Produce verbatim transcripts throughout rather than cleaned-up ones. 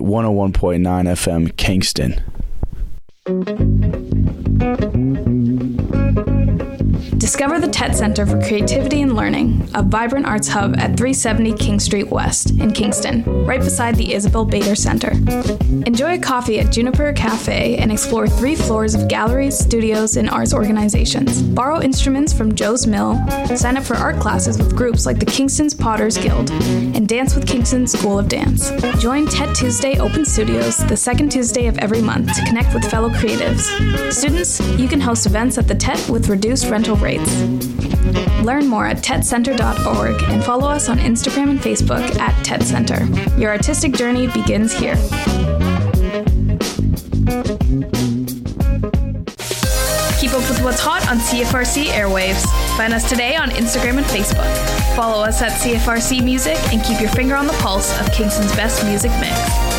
one oh one point nine F M, Kingston. Discover the T E T Center for Creativity and Learning, a vibrant arts hub at three seventy King Street West in Kingston, right beside the Isabel Bader Center. Enjoy a coffee at Juniper Cafe and explore three floors of galleries, studios, and arts organizations. Borrow instruments from Joe's Mill, sign up for art classes with groups like the Kingston's Potters Guild, and dance with Kingston School of Dance. Join T E T Tuesday Open Studios the second Tuesday of every month to connect with fellow creatives. Students, you can host events at the T E T with reduced rental rates. Learn more at tet center dot org and follow us on Instagram and Facebook at T E T Center. Your artistic journey begins here. Keep up with what's hot on C F R C airwaves. Find us today on Instagram and Facebook. Follow us at C F R C Music and keep your finger on the pulse of Kingston's best music mix.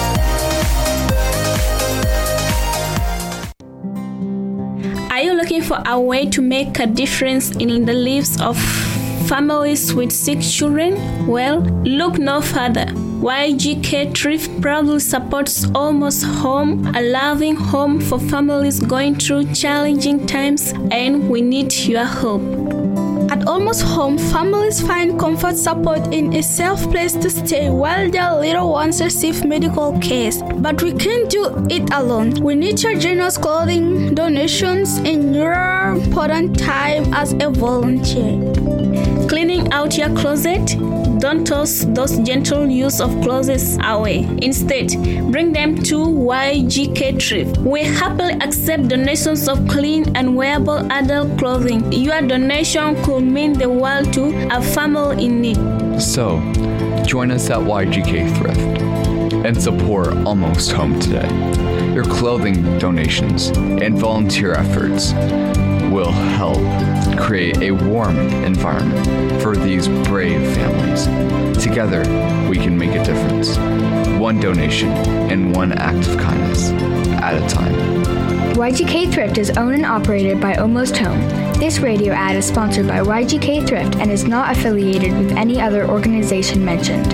Are you looking for a way to make a difference in the lives of families with sick children? Well, look no further. Y G K Thrift proudly supports Almost Home, a loving home for families going through challenging times, and we need your help. At Almost Home, families find comfort support in a safe place to stay while their little ones receive medical care. But we can't do it alone. We need your generous clothing donations in your important time as a volunteer. Cleaning out your closet? Don't toss those gentle use of clothes away. Instead, bring them to Y G K Thrift. We happily accept donations of clean and wearable adult clothing. Your donation could mean the world to a family in need. So, join us at Y G K Thrift and support Almost Home today. Your clothing donations and volunteer efforts will help create a warm environment for these brave families. Together, we can make a difference. One donation and one act of kindness at a time. Y G K Thrift is owned and operated by Almost Home. This radio ad is sponsored by Y G K Thrift and is not affiliated with any other organization mentioned.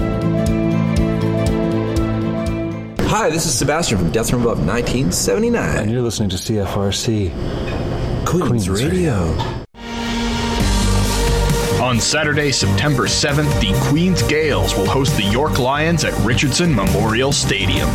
Hi, this is Sebastian from Death from Above nineteen seventy-nine. And you're listening to C F R C Queens, Queens Radio. Radio. On Saturday, September seventh, the Queens Gales will host the York Lions at Richardson Memorial Stadium.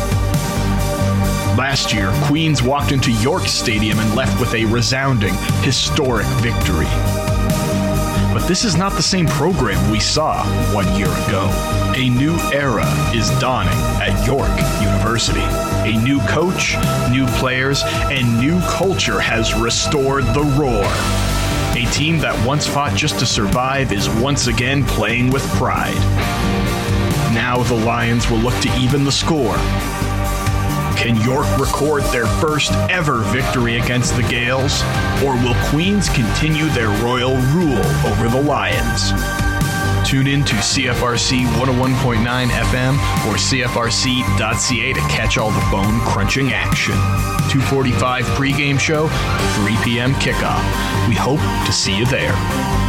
Last year, Queens walked into York Stadium and left with a resounding, historic victory. But this is not the same program we saw one year ago. A new era is dawning at York University. A new coach, new players, and new culture has restored the roar. A team that once fought just to survive is once again playing with pride. Now the Lions will look to even the score. Can York record their first ever victory against the Gales? Or will Queens continue their royal rule over the Lions? Tune in to C F R C one oh one point nine F M or C F R C dot C A to catch all the bone-crunching action. two forty-five pregame show, three p.m. kickoff. We hope to see you there.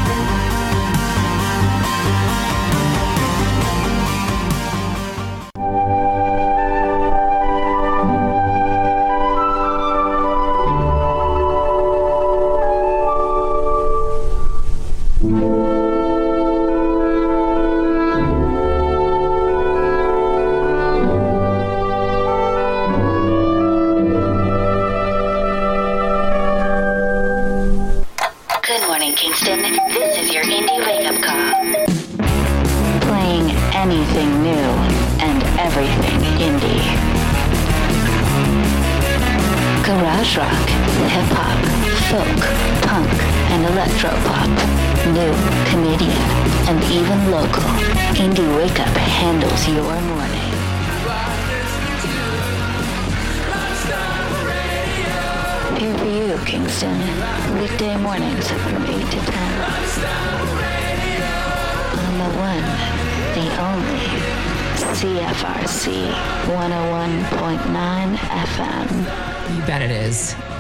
Kingston, this is your indie wake-up call. Playing anything new and everything indie. Garage rock, hip-hop, folk, punk, and electro-pop. New, Canadian, and even local. Indie Wake-Up handles your morning. Here for you, Kingston. Weekday mornings from eight to ten. On the one, the only, C F R C one oh one point nine F M. You bet it is.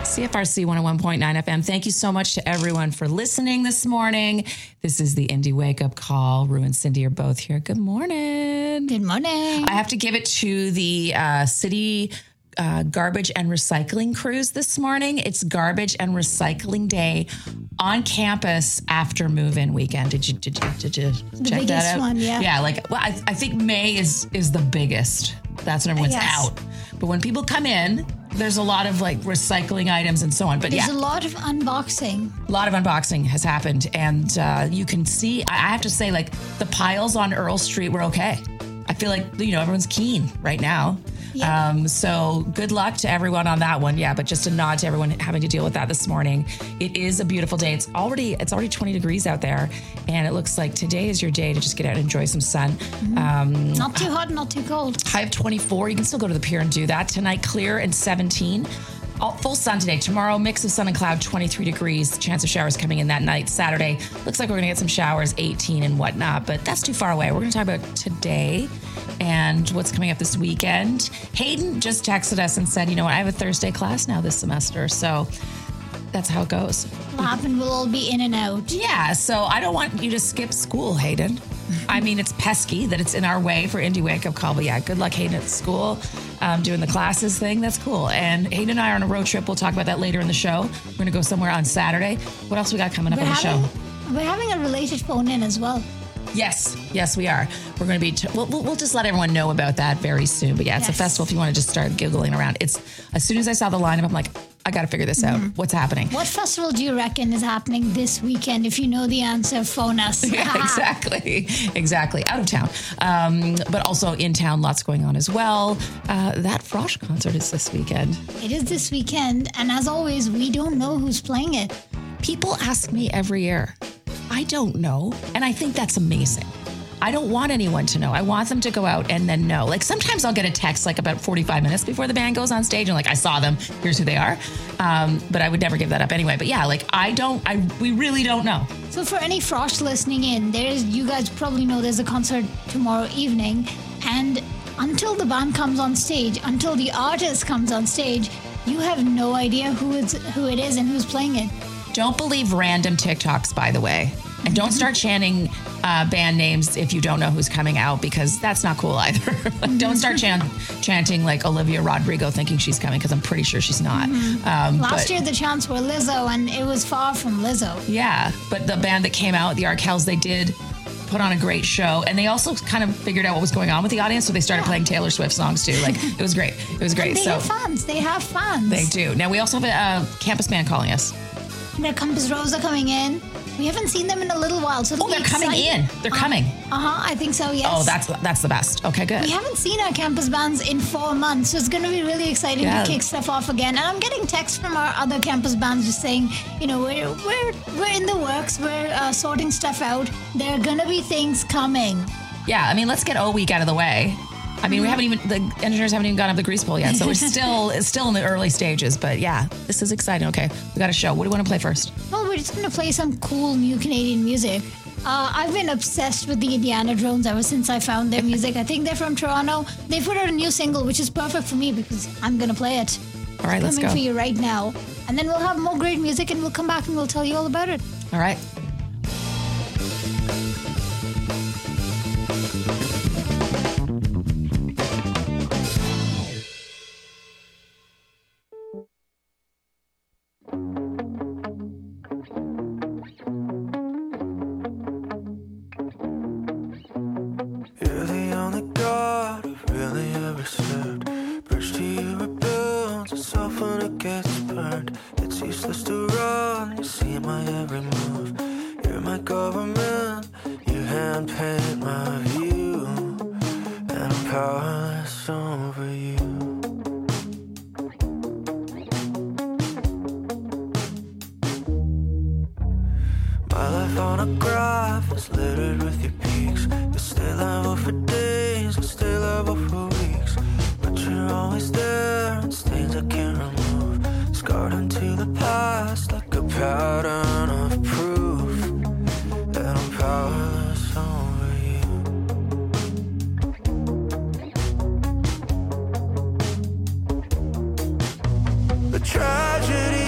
C F R C one oh one point nine F M. Thank you so much to everyone for listening this morning. This is the Indie Wake Up Call. Rue and Cindy are both here. Good morning. Good morning. I have to give it to the uh, city uh, garbage and recycling crews this morning. It's garbage and recycling day on campus after move-in weekend. Did you did you did you the check biggest that out? One, yeah. Yeah, like well, I, I think May is is the biggest. That's when everyone's Yes. out. But when people come in, there's a lot of like recycling items and so on. But There's yeah, a lot of unboxing. a lot of unboxing has happened, and uh, you can see. I I have to say, like the piles on Earl Street were okay. I feel like you know everyone's keen right now. Yeah. Um, so good luck to everyone on that one. Yeah, but just a nod to everyone having to deal with that this morning. It is a beautiful day. It's already it's already twenty degrees out there, and it looks like today is your day to just get out and enjoy some sun. Mm-hmm. Um, Not too hot, not too cold. High of twenty-four. You can still go to the pier and do that. Tonight, clear and seventeen. All, full sun today. Tomorrow, mix of sun and cloud, twenty-three degrees. Chance of showers coming in that night. Saturday, looks like we're going to get some showers, eighteen and whatnot, but that's too far away. We're going to talk about today and what's coming up this weekend. Hayden just texted us and said, you know what, I have a Thursday class now this semester, so that's how it goes. What happened? We'll all be in and out. Yeah, so I don't want you to skip school, Hayden. I mean, it's pesky that it's in our way for Indie Wake Up Call, but yeah, good luck, Hayden, at school, um, doing the classes thing. That's cool. And Hayden and I are on a road trip. We'll talk about that later in the show. We're going to go somewhere on Saturday. What else we got coming up We're on the having, show? We're having a related phone in as well. Yes, yes, we are. We're going to be, t- we'll, we'll we'll just let everyone know about that very soon. But yeah, it's Yes. a festival if you want to just start giggling around. It's, as soon as I saw the lineup, I'm like, I got to figure this out. What's happening? What festival do you reckon is happening this weekend? If you know the answer, phone us. Yeah, exactly. Exactly. Out of town. Um, but also in town, lots going on as well. Uh, that Frosh concert is this weekend. It is this weekend, and as always, we don't know who's playing it. People ask me every year. I don't know. And I think that's amazing. I don't want anyone to know. I want them to go out and then know. Like sometimes I'll get a text like about forty-five minutes before the band goes on stage and like, I saw them, here's who they are. Um, but I would never give that up anyway. But yeah, like I don't, I we really don't know. So for any Frosh listening in, there's you guys probably know there's a concert tomorrow evening, and until the band comes on stage, until the artist comes on stage, you have no idea who it's who it is and who's playing it. Don't believe random TikToks, by the way. And don't start chanting uh, band names if you don't know who's coming out, because that's not cool either. Like, don't start chant- chanting like Olivia Rodrigo thinking she's coming, because I'm pretty sure she's not. Mm-hmm. Um, Last but, year the chants were Lizzo, and it was far from Lizzo. Yeah, but the band that came out, the Arkells, they did put on a great show, and they also kind of figured out what was going on with the audience, so they started Yeah. playing Taylor Swift songs too. Like it was great. It was great. And they so have fans. They have fans. they do. Now we also have a uh, campus band calling us. Their Compass Rose are coming in. We haven't seen them in a little while, so Oh, they're coming in. They're coming. Uh huh. I think so. Yes. Oh, that's that's the best. Okay, good. We haven't seen our campus bands in four months, so it's going to be really exciting Yeah. to kick stuff off again. And I'm getting texts from our other campus bands just saying, you know, we're we're we're in the works. We're uh, sorting stuff out. There are going to be things coming. Yeah, I mean, let's get O Week out of the way. I mean, we haven't even, the engineers haven't even gone up the grease pole yet, so we're still it's still in the early stages. But yeah, this is exciting. Okay, we got a show. What do you want to play first? Well, we're just going to play some cool new Canadian music. Uh, I've been obsessed with the Indiana Drones ever since I found their music. I think they're from Toronto. They put out a new single, which is perfect for me because I'm going to play it. All right, it's let's coming go. for you right now. And then we'll have more great music, and we'll come back and we'll tell you all about it. All right. You're the only God I've really ever served. Bridge to you it builds, it's off when it gets burned. It's useless to run, you see my every move. You're my government, you hand paint my view, and I'm powerless over you. My life on a graph is littered with your peaks. You stay level for days, you stay level for weeks. But you're always there, and stains I can't remove. Scarred into the past like a pattern of proof that I'm powerless over you. The tragedy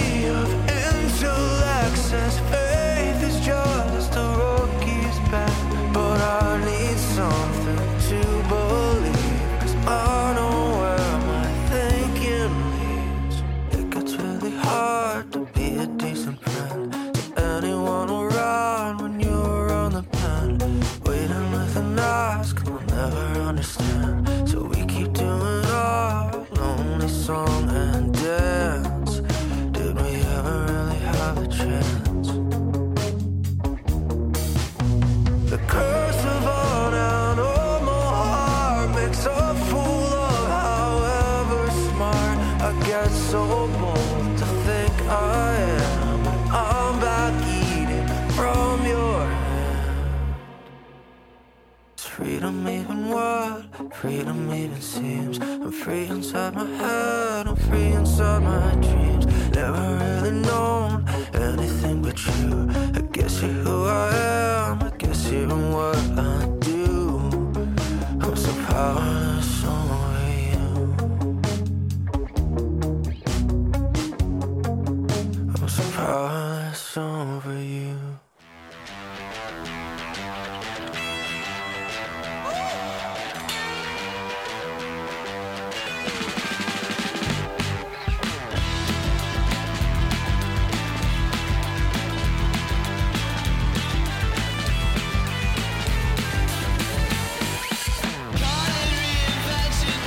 freedom even seems. I'm free inside my head, I'm free inside my dreams. Never really known anything but you. I guess you're who I am, I guess you're what I do. I'm so powerless over you. I'm so powerless over you. Call it reinvention.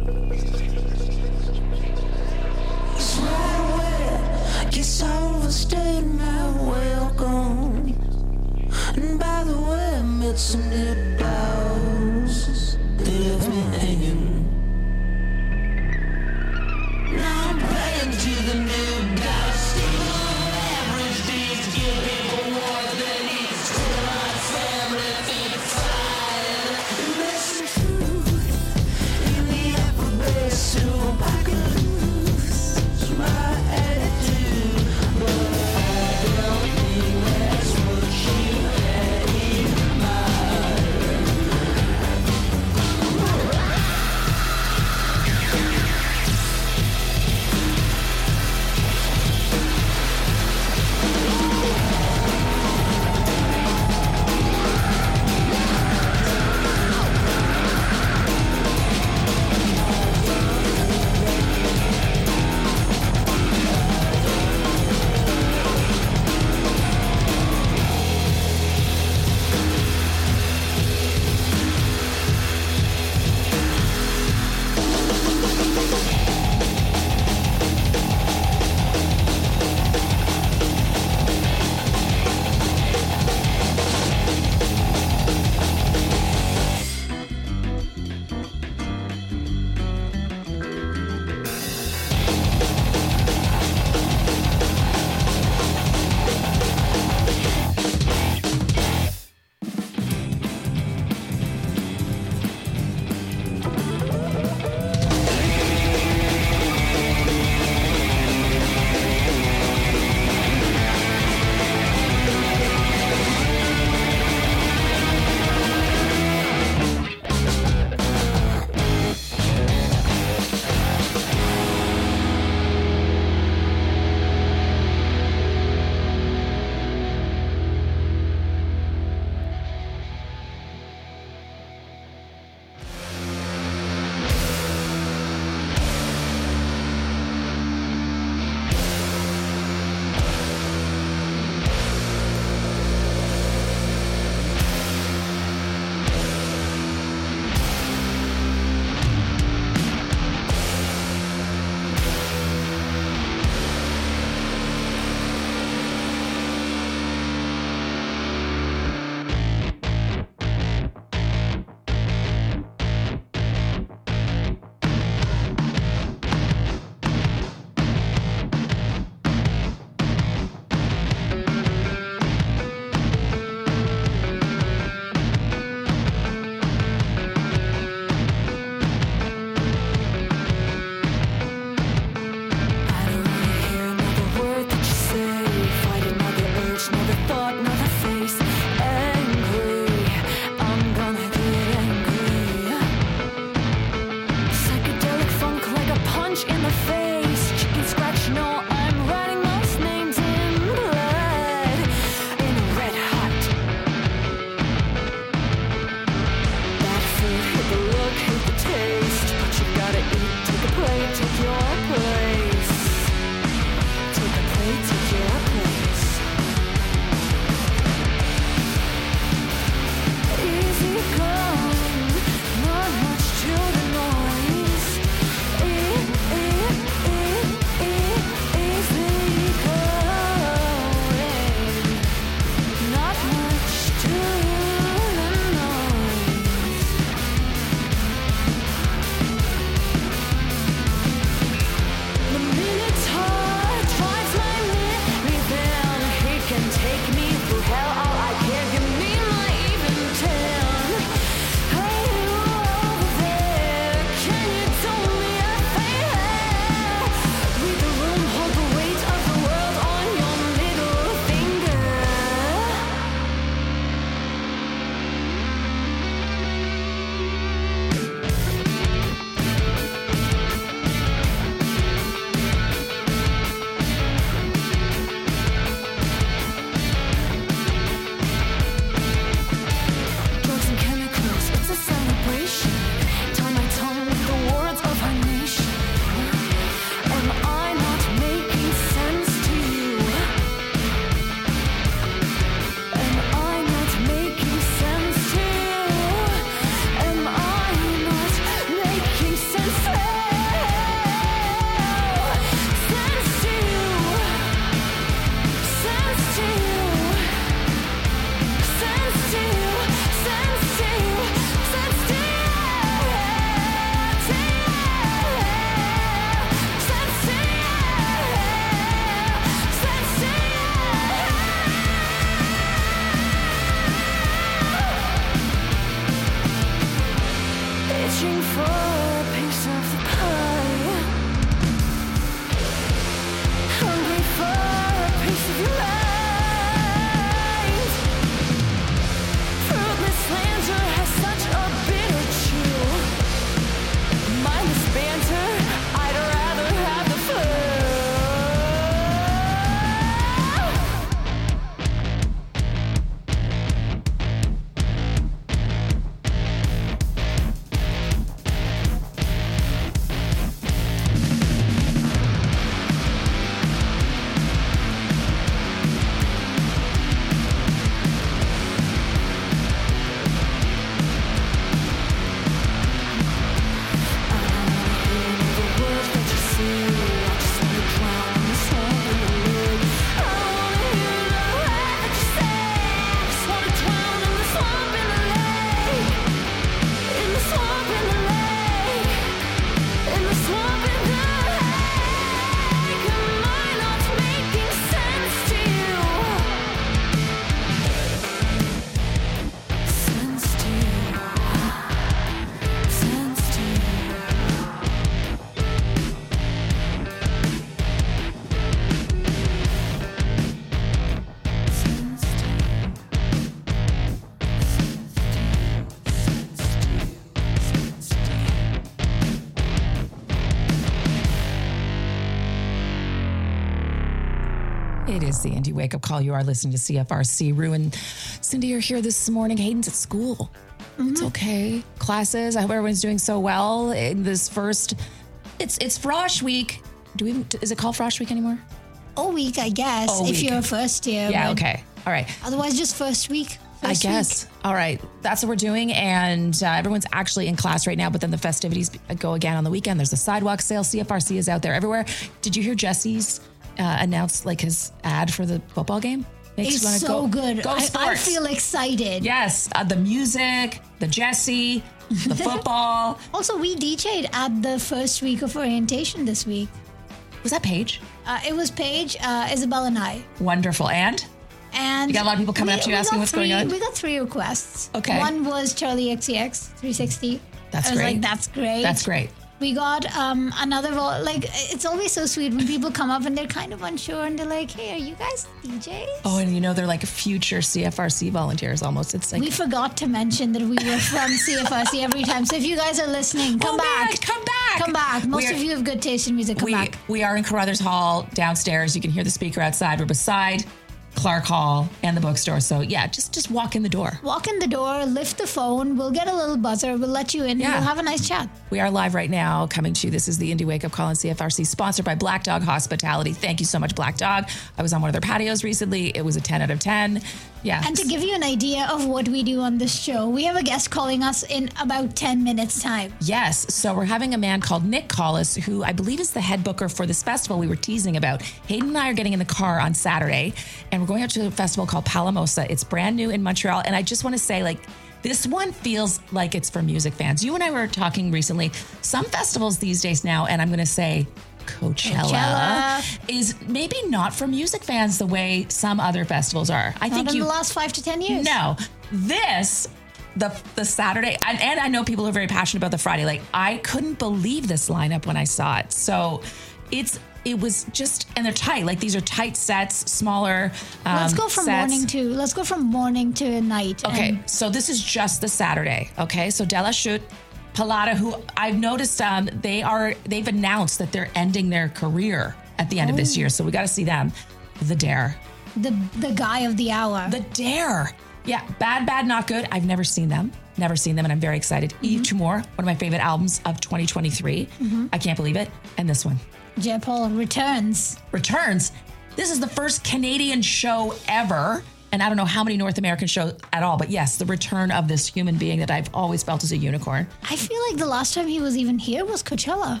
It is the Indy Wake Up Call. You are listening to C F R C. Rue and Cindy are here this morning. Hayden's at school. Mm-hmm. It's okay. Classes. I hope everyone's doing so well in this first. It's it's Frosh Week. Do we? Is it called Frosh Week anymore? Oh, week, I guess. Oh, if week. you're a first year. Yeah. Okay. All right. Otherwise, just first week. First I guess. Week. All right. That's what we're doing. And uh, everyone's actually in class right now, but then the festivities go again on the weekend. There's a sidewalk sale. C F R C is out there everywhere. Did you hear Jesse's uh, announce like his ad for the football game? Makes It's you wanna so go, good. Go I, sports. I feel excited. Yes. Uh, the music, the Jesse, the football. Also, we D J'd at the first week of orientation this week. Was that Paige? Uh, it was Paige, uh, Isabel, and I. Wonderful. And? And you got a lot of people coming we, up to you we asking got what's three, going on? We got three requests. Okay. One was Charlie X C X three sixty. That's I was great. like, that's great. That's great. We got um, another, vol- like, it's always so sweet when people come up and they're kind of unsure and they're like, hey, are you guys D Js? Oh, and you know, they're like future C F R C volunteers almost. It's like. We forgot to mention that we were from C F R C every time. So if you guys are listening, come oh, back. Man, come back. Come back. Most We're, of you have good taste in music. Come we, back. We are in Carruthers Hall downstairs. You can hear the speaker outside. We're beside Clark Hall and the bookstore. So yeah, just just walk in the door. Walk in the door, lift the phone. We'll get a little buzzer. We'll let you in. Yeah. We'll have a nice chat. We are live right now coming to you. This is the Indy Wake Up Call on C F R C, sponsored by Black Dog Hospitality. Thank you so much, Black Dog. I was on one of their patios recently. It was a ten out of ten. Yeah. And to give you an idea of what we do on this show, we have a guest calling us in about ten minutes time. Yes. So we're having a man called Nick Collis, who I believe is the head booker for this festival we were teasing about. Hayden and I are getting in the car on Saturday, and we're going out to a festival called Palamosa. It's brand new in Montreal. And I just want to say, like, this one feels like it's for music fans. You and I were talking recently. Some festivals these days now, and I'm going to say Coachella, Coachella is maybe not for music fans the way some other festivals are. I not think in you the last five to ten years. No, this the the Saturday, and, and I know people who are very passionate about the Friday. Like, I couldn't believe this lineup when I saw it. So it's. It was just, and they're tight. Like, these are tight sets, smaller. Um, let's go from sets. morning to let's go from morning to night. Okay, and so this is just the Saturday. Okay, so De La Chute, Palada, who I've noticed, um, they are they've announced that they're ending their career at the end oh. of this year. So we got to see them. The Dare, the the guy of the hour. The Dare. Yeah, Bad, Bad, Not Good. I've never seen them. Never seen them, and I'm very excited. Mm-hmm. Eve Tumor, one of my favorite albums of twenty twenty-three. Mm-hmm. I can't believe it. And this one. J. Paul returns. Returns. This is the first Canadian show ever. And I don't know how many North American shows at all, but yes, the return of this human being that I've always felt as a unicorn. I feel like the last time he was even here was Coachella.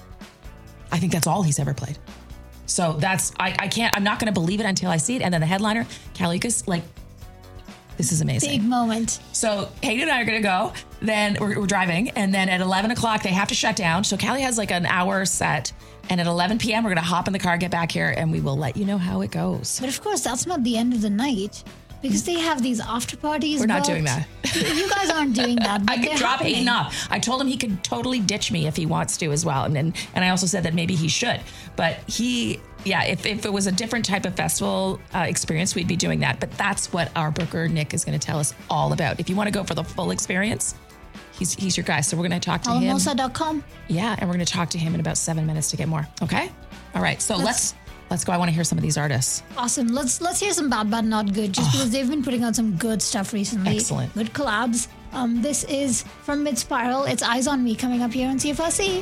I think that's all he's ever played. So that's, I, I can't, I'm not going to believe it until I see it. And then the headliner, Kalikas, like, this is amazing. Big moment. So Hayden and I are going to go. Then we're, we're driving. And then at eleven o'clock, they have to shut down. So Callie has like an hour set. And at eleven p.m., we're going to hop in the car, get back here, and we will let you know how it goes. But of course, that's not the end of the night. Because they have these after parties. We're not booked. doing that. You guys aren't doing that. I could drop happening. Hayden off. I told him he could totally ditch me if he wants to as well. And and, and I also said that maybe he should. But he, yeah, if, if it was a different type of festival uh, experience, we'd be doing that. But that's what our booker, Nick, is going to tell us all about. If you want to go for the full experience, he's he's your guy. So we're going to talk to him. Palamosa dot com. Yeah, and we're going to talk to him in about seven minutes to get more. Okay? All right. So let's... let's Let's go. I want to hear some of these artists. Awesome. Let's let's hear some Bad Bad Not Good, just oh. because they've been putting out some good stuff recently. Excellent. Good collabs. Um, this is from Mid Spiral. It's Eyes on Me coming up here on C F R C.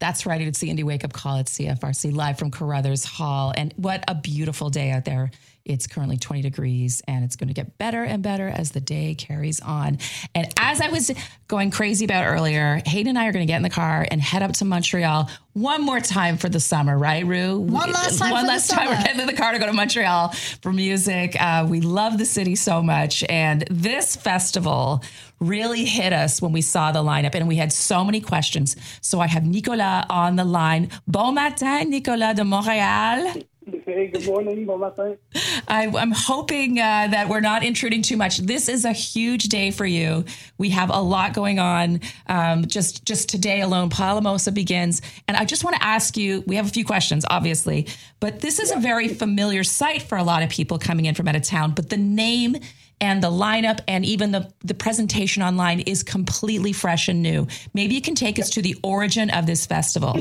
That's right. It's the Indie Wake Up Call at C F R C, live from Carruthers Hall. And what a beautiful day out there. It's currently twenty degrees, and it's going to get better and better as the day carries on. And as I was going crazy about earlier, Hayden and I are going to get in the car and head up to Montreal one more time for the summer, right, Rue? One last time One for last the time. summer. We're getting in the car to go to Montreal for music. Uh, we love the city so much. And this festival really hit us when we saw the lineup, and we had so many questions. So I have Nicolas on the line. Bon matin, Nicolas de Montréal. Hey, good morning. Bon matin. I, I'm hoping uh, that we're not intruding too much. This is a huge day for you. We have a lot going on. Um, just, just today alone, Palamosa begins. And I just want to ask you, we have a few questions, obviously, but this is a very familiar site for a lot of people coming in from out of town. But the name and the lineup and even the, the presentation online is completely fresh and new. Maybe you can take us to the origin of this festival.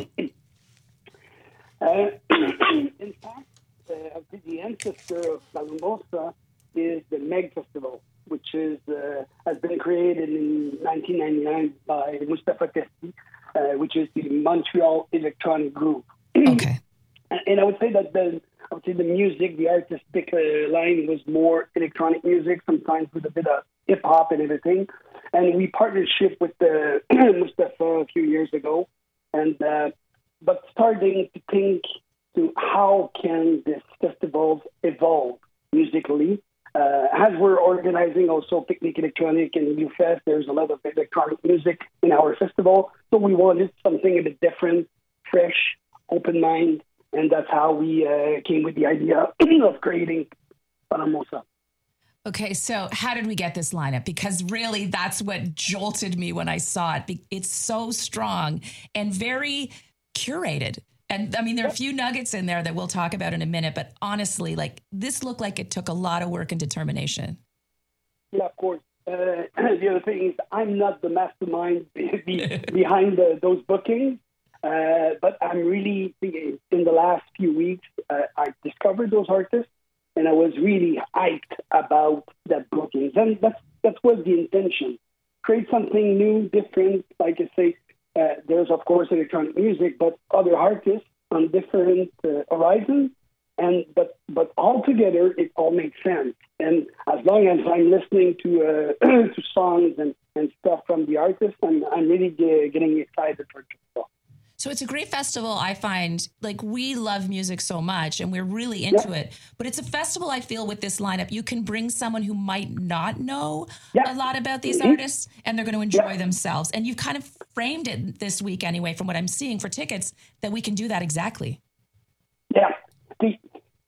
Uh, in fact, uh, the ancestor of Palamosa is the Meg Festival, which is uh, has been created in nineteen ninety-nine by Mustafa Testi, uh, which is the Montreal Electronic Group. Okay. and, and I would say that the I would say the music, the artistic uh, line was more electronic music, sometimes with a bit of hip hop and everything. And we partnership with uh, Mustafa a few years ago, and. Uh, but starting to think to how can this festival evolve musically. Uh, as we're organizing also Picnic Electronic and U Fest, there's a lot of electronic music in our festival. So we wanted something a bit different, fresh, open mind, and that's how we uh, came with the idea of creating Palamosa. Okay, so how did we get this lineup? Because really, that's what jolted me when I saw it. It's so strong and very curated. And I mean, there are a few nuggets in there that we'll talk about in a minute, but honestly, like this looked like it took a lot of work and determination. Yeah, of course. Uh, the other thing is I'm not the mastermind behind the, those bookings, uh, but I'm really, in the last few weeks, uh, I discovered those artists and I was really hyped about that bookings. And that's, that was the intention. Create something new, different, like I say, Uh, there's, of course, electronic music, but other artists on different uh, horizons. And but but all together, it all makes sense. And as long as I'm listening to uh, to songs and, and stuff from the artists, I'm, I'm really get, getting excited for it. So it's a great festival. I find like we love music so much and we're really into yeah. it, but it's a festival I feel with this lineup. You can bring someone who might not know yeah. a lot about these mm-hmm. artists and they're going to enjoy yeah. themselves. And you've kind of framed it this week anyway, from what I'm seeing for tickets, that we can do that exactly. Yeah. The,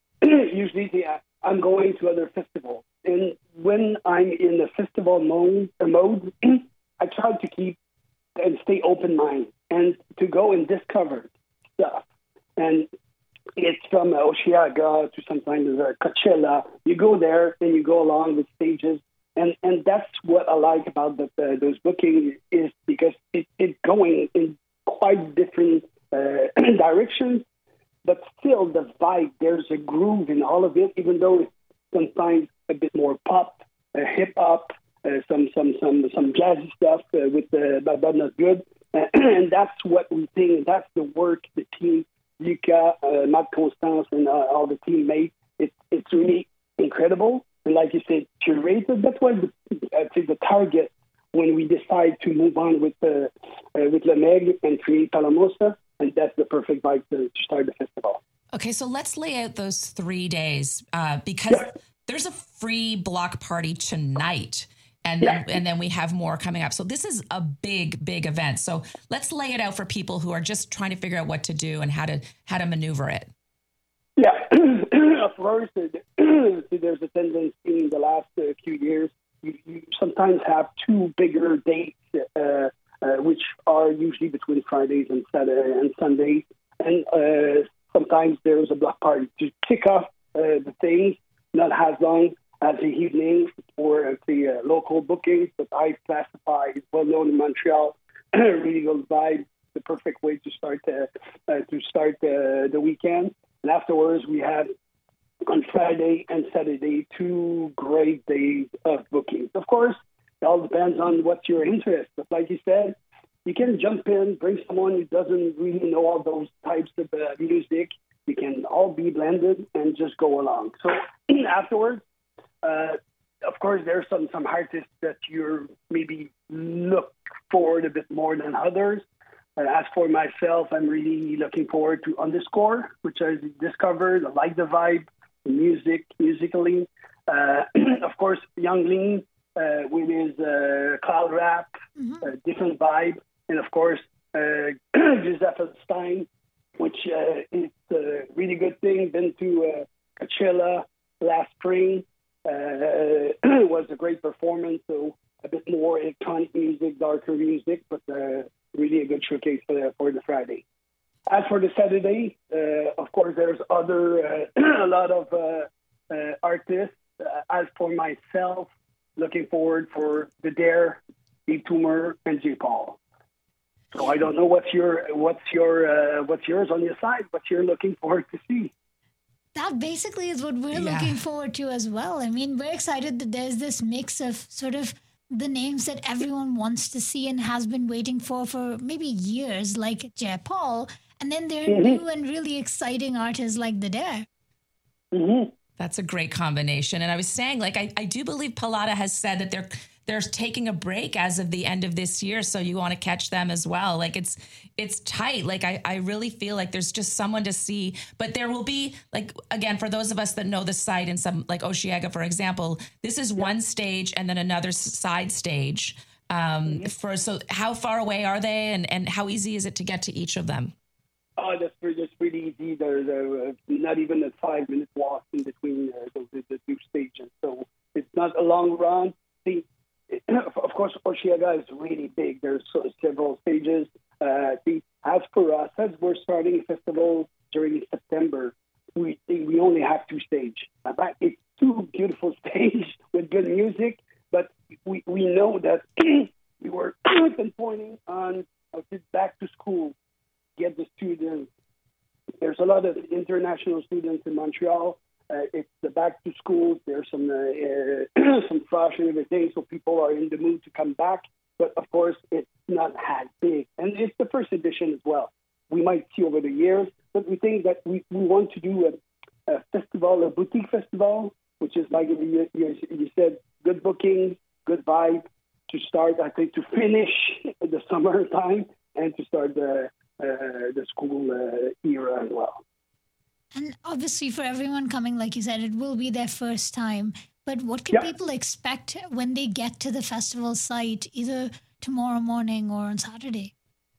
usually the, uh, I'm going to other festivals. And when I'm in the festival mode, uh, mode I try to keep and stay open-minded. And to go and discover stuff. And it's from uh, Osheaga to sometimes uh, Coachella. You go there and you go along with stages. And, and that's what I like about the, uh, those bookings is because it, it's going in quite different uh, directions, but still the vibe, there's a groove in all of it, even though it's sometimes a bit more pop, uh, hip-hop, uh, some, some, some, some jazzy stuff uh, with uh, Bad Bad Not Good. And that's what we think. That's the work the team, Luca, uh, Matt Constance, and uh, all the teammates. It, it's really incredible. And like you said, curated. That's why the, I think the target when we decide to move on with uh, uh, with Le Meg and create Palamosa, and that's the perfect vibe to, to start the festival. Okay, so let's lay out those three days uh, because yeah. there's a free block party tonight. And then, yeah. and then we have more coming up. So this is a big, big event. So let's lay it out for people who are just trying to figure out what to do and how to how to maneuver it. Yeah, of course, there's a tendency in the last uh, few years. You, you sometimes have two bigger dates, uh, uh, which are usually between Fridays and Saturday and Sundays. And uh, sometimes there's a block party to kick off uh, the things, not as long as the evening for the uh, local bookings that I classify as well known in Montreal. Really good vibe, the perfect way to start uh, uh, to start uh, the weekend. And afterwards, we had on Friday and Saturday two great days of bookings. Of course, it all depends on what's your interest. But like you said, you can jump in, bring someone who doesn't really know all those types of uh, music. We can all be blended and just go along. So afterwards, uh, of course, there's some, some artists that you're maybe look forward a bit more than others. Uh, as for myself, I'm really looking forward to Underscore, which I discovered. I like the vibe, the music, musically. Uh, of course, Young Lean uh, with his uh, cloud rap, mm-hmm. uh, different vibe. And of course, uh, Giuseppe Stein, which uh, is a really good thing. Been to uh, Coachella last spring. Uh, it was a great performance, so a bit more electronic music, darker music, but uh, really a good showcase for the, for the Friday. As for the Saturday, uh, of course, there's other, uh, a lot of uh, uh, artists. Uh, as for myself, looking forward for The Dare, Yves Tumor, and J. Paul. So I don't know what's your what's your uh, what's yours on your side. What you're looking forward to see. That basically is what we're yeah. looking forward to as well. I mean, we're excited that there's this mix of sort of the names that everyone wants to see and has been waiting for for maybe years, like J. Paul, and then there are mm-hmm. new and really exciting artists like The Dare. Mm-hmm. That's a great combination. And I was saying, like, I, I do believe Palada has said that they're they're taking a break as of the end of this year. So you want to catch them as well. Like it's it's tight. Like I, I really feel like there's just someone to see. But there will be, like, again, for those of us that know the site and some, like Osheaga, for example, this is one stage and then another side stage. Um, mm-hmm. for So how far away are they and, and how easy is it to get to each of them? Oh, that's pretty, that's pretty easy. There's uh, not even a five-minute walk in between uh, the, the two stages. So it's not a long run. See, of course, Osheaga is really big. There's so, several stages. Uh, see, as for us, as we're starting a festival during September, we we only have two stages. It's two beautiful stages with good music, but we, we know that we were pinpointing on uh, back to school. Get the students. There's a lot of international students in Montreal. Uh, it's the back to school. There's some uh, uh, some flash and everything, so people are in the mood to come back. But of course, it's not as big, and it's the first edition as well. We might see over the years, but we think that we, we want to do a, a festival, a boutique festival, which is like you, you, you said, good bookings, good vibe to start. I think to finish the summertime and to start the. Uh, the school uh, era as well. And obviously for everyone coming, like you said, it will be their first time. But what can yeah. people expect when they get to the festival site, either tomorrow morning or on Saturday?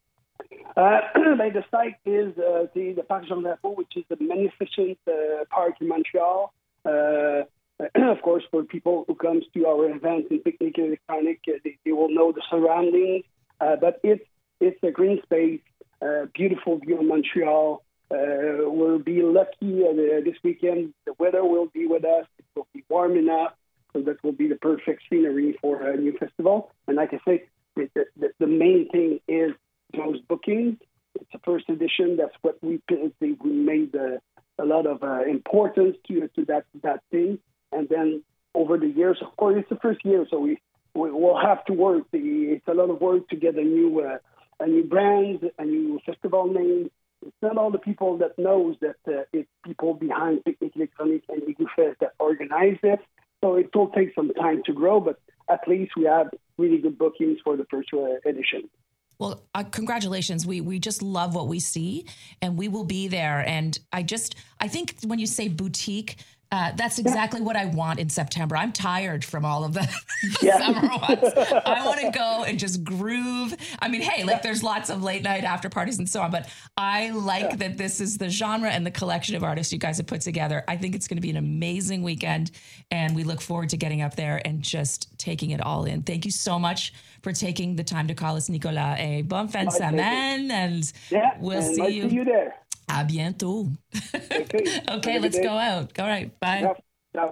Uh, the site is uh, the, the Parc Jean Drapeau, which is a magnificent uh, park in Montreal. Uh, of course, for people who comes to our event in Picnic Electronic, uh, they, they will know the surroundings. Uh, but it's, it's a green space. Uh, beautiful view of Montreal. Uh, we'll be lucky uh, this weekend. The weather will be with us. It will be warm enough, so that will be the perfect scenery for a new festival. And like I say, the, the, the main thing is those bookings. It's the first edition. That's what we we made uh, a lot of uh, importance to to that that thing. And then over the years, of course, it's the first year, so we we will have to work. It's a lot of work to get a new. Uh, a new brand, a new festival name. It's not all the people that knows that uh, it's people behind Picnic Electronic and Igufest that organize it. So it will take some time to grow, but at least we have really good bookings for the first uh, edition. Well, uh, congratulations. We we just love what we see, and we will be there. And I just, I think when you say boutique, Uh, that's exactly what I want in September. I'm tired from all of the yeah. summer ones. I want to go and just groove. I mean, hey, like there's lots of late night after parties and so on, but I like yeah. that this is the genre and the collection of artists you guys have put together. I think it's going to be an amazing weekend, and we look forward to getting up there and just taking it all in. Thank you so much for taking the time to call us, Nicolas. A bon fin de semaine, and yeah, we'll and see nice you. See you there. À bientôt. Okay, okay let's go out. All right, bye. Ciao. Ciao.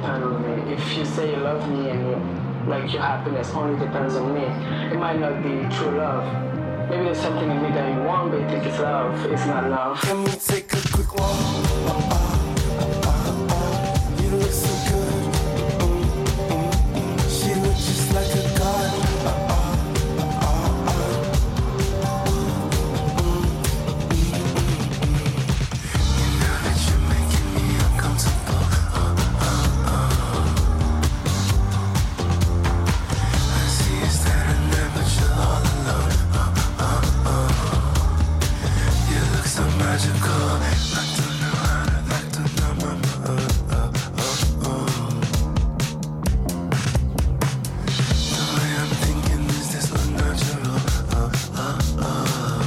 depend on me. If you say you love me and you, like your happiness only depends on me, it might not be true love. Maybe there's something in me that you want, but you think it's love. It's not love. Let me take a quick walk. Uh, uh, uh, uh, you look so good. Mm, mm, mm. She looks just like a god. Uh, uh, uh, uh, uh. Mm, mm, mm, mm. You know that you're making me uncomfortable. Uh, uh, uh. I see you standing there, but you're all alone. So magical, I don't know how to, I don't know, mama, uh, uh, uh, uh. The way I'm thinking is this unnatural, uh, uh, uh.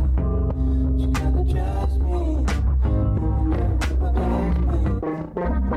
You gotta trust me.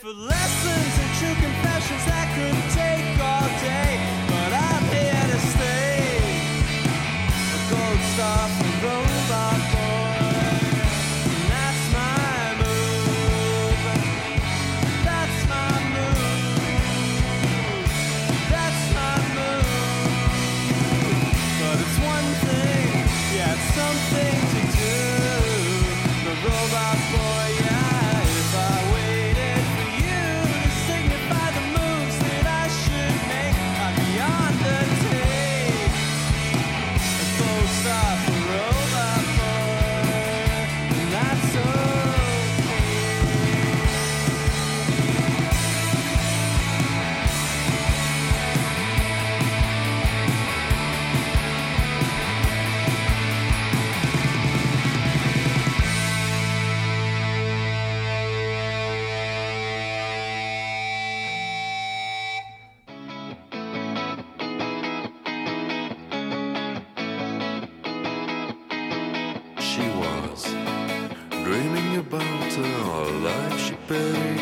for lessons and true confessions that could take all day, but I'm here to stay. A gold star for Robot Boy, and that's my move. That's my move. That's my move. But it's one thing, yeah, it's something to do. The Robot Boy, yeah, if I waited for you to signify the moves that I should make, I'd be on the tape. A gold star for Robot Boy, and that's She was dreaming about our life. She buried